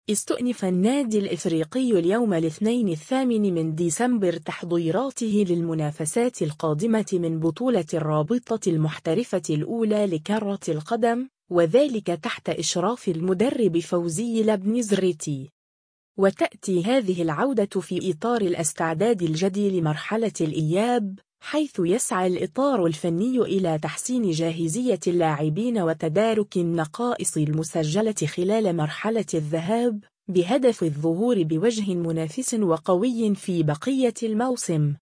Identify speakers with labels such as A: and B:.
A: استؤنف النادي الإفريقي اليوم الاثنين 8 ديسمبر تحضيراته للمنافسات القادمة من بطولة الرابطة المحترفة الأولى لكرة القدم، وذلك تحت إشراف المدرب فوزي لبنزرتي. وتأتي هذه العودة في إطار الاستعداد الجدي لمرحلة الإياب، حيث يسعى الإطار الفني إلى تحسين جاهزية اللاعبين وتدارك النقائص المسجلة خلال مرحلة الذهاب، بهدف الظهور بوجه منافس وقوي في بقية الموسم.